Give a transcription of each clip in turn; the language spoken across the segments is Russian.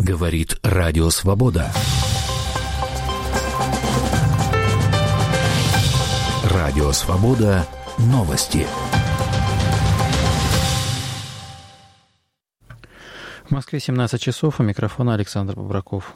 Говорит Радио Свобода. Радио Свобода. Новости. В Москве 17 часов. У микрофона Александр Бобраков.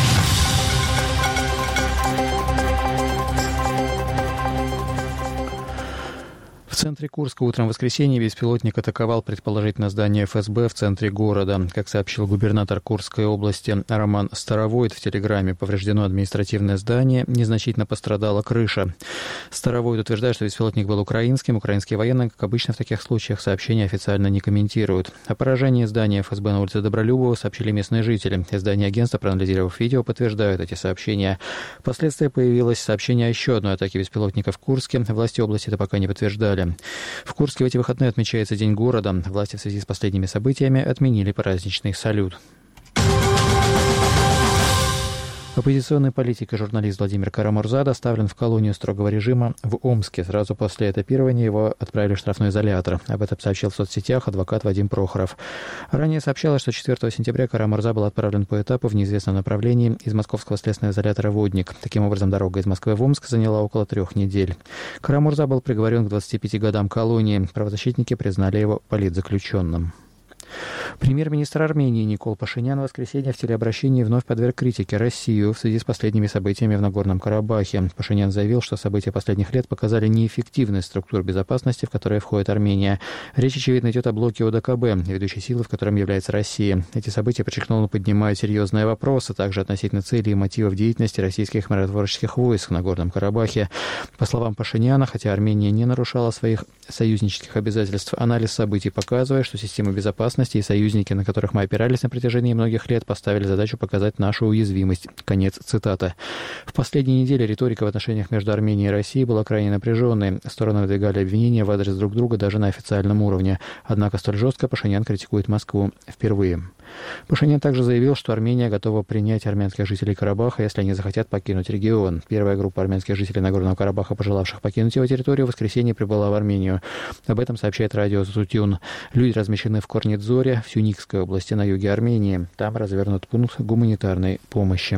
В центре Курска утром в воскресенье беспилотник атаковал предположительно здание ФСБ в центре города. Как сообщил губернатор Курской области Роман Старовойт в Телеграме, повреждено административное здание, незначительно пострадала крыша. Старовойт утверждает, что беспилотник был украинским. Украинские военные, как обычно в таких случаях, сообщения официально не комментируют. О поражении здания ФСБ на улице Добролюбова сообщили местные жители. Издание агентства, проанализировав видео, подтверждают эти сообщения. Впоследствии появилось сообщение о еще одной атаке беспилотника в Курске. Власти области это пока не подтверждали. В Курске в эти выходные отмечается День города. Власти в связи с последними событиями отменили праздничный салют. Оппозиционный политик и журналист Владимир Кара-Мурза доставлен в колонию строгого режима в Омске. Сразу после этапирования его отправили в штрафной изолятор. Об этом сообщил в соцсетях адвокат Вадим Прохоров. Ранее сообщалось, что 4 сентября Кара-Мурза был отправлен по этапу в неизвестном направлении из московского следственного изолятора «Водник». Таким образом, дорога из Москвы в Омск заняла около 3 недель. Кара-Мурза был приговорен к 25 годам колонии. Правозащитники признали его политзаключенным. Премьер-министр Армении Никол Пашинян в воскресенье в телеобращении вновь подверг критике Россию в связи с последними событиями в Нагорном Карабахе. Пашинян заявил, что события последних лет показали неэффективность структур безопасности, в которые входит Армения. Речь, очевидно, идет о блоке ОДКБ, ведущей силы, в котором является Россия. Эти события, подчеркнул он, поднимают серьезные вопросы, также относительно целей и мотивов деятельности российских миротворческих войск в Нагорном Карабахе. По словам Пашиняна, хотя Армения не нарушала своих союзнических обязательств, анализ событий показывает, что система безопасности и союзники, на которых мы опирались на протяжении многих лет, поставили задачу показать нашу уязвимость. Конец цитаты. В последние недели риторика в отношениях между Арменией и Россией была крайне напряженной. Стороны выдвигали обвинения в адрес друг друга даже на официальном уровне. Однако столь жестко Пашинян критикует Москву впервые. Пашинян также заявил, что Армения готова принять армянских жителей Карабаха, если они захотят покинуть регион. Первая группа армянских жителей Нагорного Карабаха, пожелавших покинуть его территорию, в воскресенье прибыла в Армению. Об этом сообщает радио Тутюн. Люди размещены в Корнидзоре, в Сюникской области на юге Армении. Там развернут пункт гуманитарной помощи.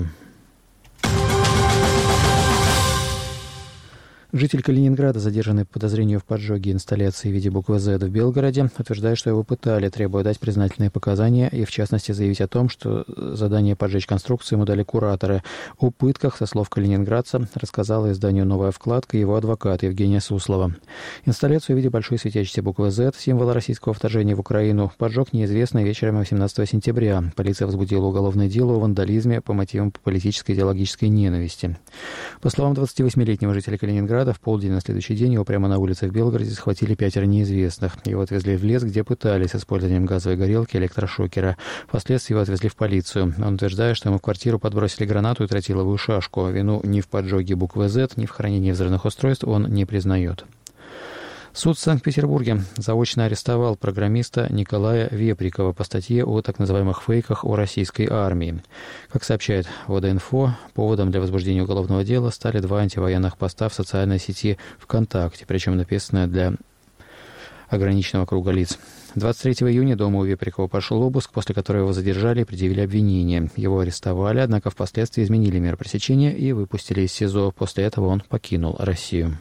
Житель Калининграда, задержанный по подозрению в поджоге инсталляции в виде буквы «Z» в Белгороде, утверждает, что его пытали, требуя дать признательные показания и, в частности, заявить о том, что задание поджечь конструкцию ему дали кураторы. О пытках, со слов калининградца, рассказала изданию «Новая вкладка» его адвокат Евгения Суслова. Инсталляцию в виде большой светящейся буквы «Z», символа российского вторжения в Украину, поджег неизвестный вечером 18 сентября. Полиция возбудила уголовное дело о вандализме по мотивам политической и идеологической ненависти. По словам 28-летнего жителя Калининграда, в полдень на следующий день его прямо на улице в Белгороде схватили 5 неизвестных. Его отвезли в лес, где пытались с использованием газовой горелки и электрошокера. Впоследствии его отвезли в полицию. Он утверждает, что ему в квартиру подбросили гранату и тротиловую шашку. Вину ни в поджоге буквы «Z», ни в хранении взрывных устройств он не признает. Суд в Санкт-Петербурге заочно арестовал программиста Николая Веприкова по статье о так называемых фейках о российской армии. Как сообщает ВД-Инфо, поводом для возбуждения уголовного дела стали 2 антивоенных поста в социальной сети ВКонтакте, причем написанные для ограниченного круга лиц. 23 июня дома у Веприкова прошел обыск, после которого его задержали и предъявили обвинение. Его арестовали, однако впоследствии изменили меры пресечения и выпустили из СИЗО. После этого он покинул Россию.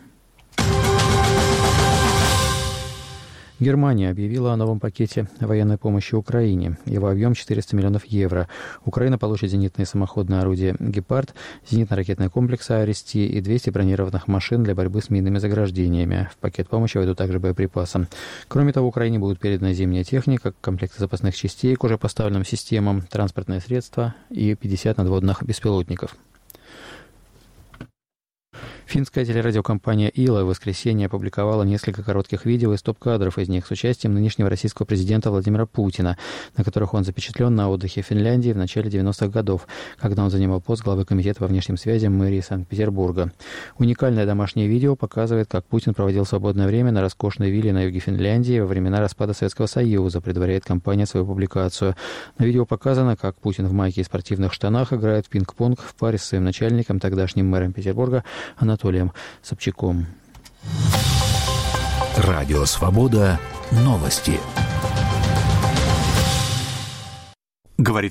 Германия объявила о новом пакете военной помощи Украине. Его объем 400 миллионов евро. Украина получит зенитные самоходные орудия «Гепард», зенитно-ракетные комплексы «Аристи» и 200 бронированных машин для борьбы с минными заграждениями. В пакет помощи войдут также боеприпасы. Кроме того, Украине будут переданы зимняя техника, комплекты запасных частей к уже поставленным системам, транспортные средства и 50 надводных беспилотников. Финская телерадиокомпания «Ила» в воскресенье опубликовала несколько коротких видео и стоп-кадров из них с участием нынешнего российского президента Владимира Путина, на которых он запечатлен на отдыхе в Финляндии в начале 90-х годов, когда он занимал пост главы комитета по внешним связям мэрии Санкт-Петербурга. Уникальное домашнее видео показывает, как Путин проводил свободное время на роскошной вилле на юге Финляндии во времена распада Советского Союза, предваряет компания свою публикацию. На видео показано, как Путин в майке и спортивных штанах играет в пинг-понг в паре с своим начальником, тогдашним мэром Петербурга Анатолием Собчаком. Радио Свобода. Новости. Говорит